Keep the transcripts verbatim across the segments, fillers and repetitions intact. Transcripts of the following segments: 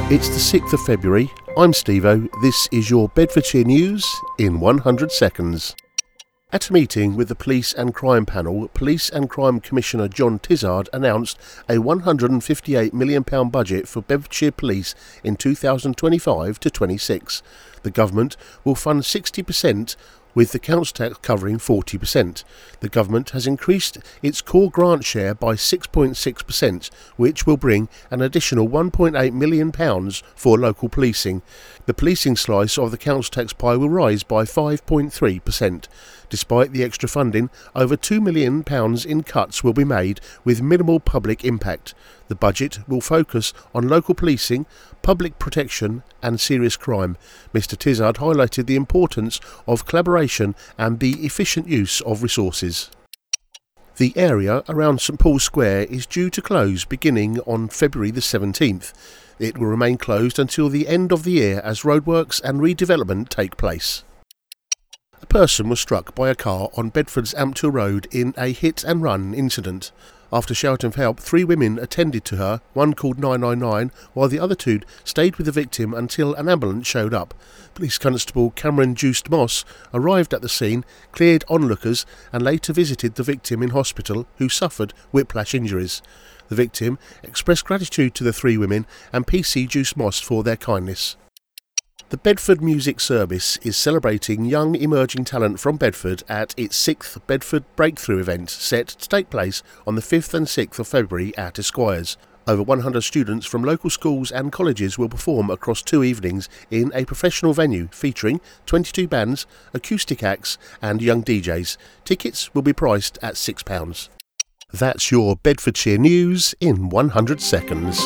It's the sixth of February. I'm Steve-O. This is your Bedfordshire News in one hundred seconds. At a meeting with the Police and Crime Panel, Police and Crime Commissioner John Tizard announced a one hundred fifty-eight million pounds budget for Bedfordshire Police in two thousand twenty-five to twenty-six. The government will fund sixty percent, with the council tax covering forty percent. The government has increased its core grant share by six point six percent, which will bring an additional one point eight million pounds for local policing. The policing slice of the council tax pie will rise by five point three percent. Despite the extra funding, over two million pounds in cuts will be made with minimal public impact. The budget will focus on local policing, public protection and serious crime. Mr Tizard highlighted the importance of collaboration and the efficient use of resources. The area around St Paul's Square is due to close beginning on February the seventeenth. It will remain closed until the end of the year as roadworks and redevelopment take place. A person was struck by a car on Bedford's Ampthill Road in a hit-and-run incident. After shouting for help, three women attended to her, one called nine nine nine, while the other two stayed with the victim until an ambulance showed up. Police Constable Cameron Juiced Moss arrived at the scene, cleared onlookers and later visited the victim in hospital, who suffered whiplash injuries. The victim expressed gratitude to the three women and P C Juiced Moss for their kindness. The Bedford Music Service is celebrating young emerging talent from Bedford at its sixth Bedford Breakthrough event, set to take place on the fifth and sixth of February at Esquires. Over one hundred students from local schools and colleges will perform across two evenings in a professional venue featuring twenty-two bands, acoustic acts and young D Js. Tickets will be priced at six pounds. That's your Bedfordshire News in one hundred seconds.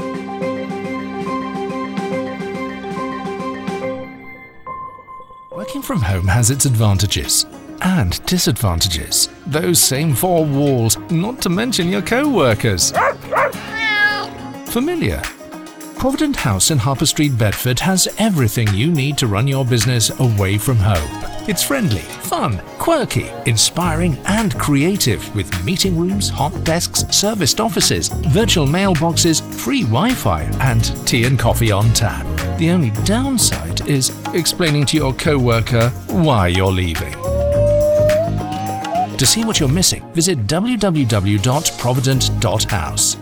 Working from home has its advantages and disadvantages. Those same four walls, not to mention your co-workers. Familiar? Provident House in Harper Street, Bedford has everything you need to run your business away from home. It's friendly, fun, quirky, inspiring and creative, with meeting rooms, hot desks, serviced offices, virtual mailboxes, free Wi-Fi and tea and coffee on tap. The only downside is explaining to your co-worker why you're leaving. To see what you're missing, visit w w w dot provident dot house.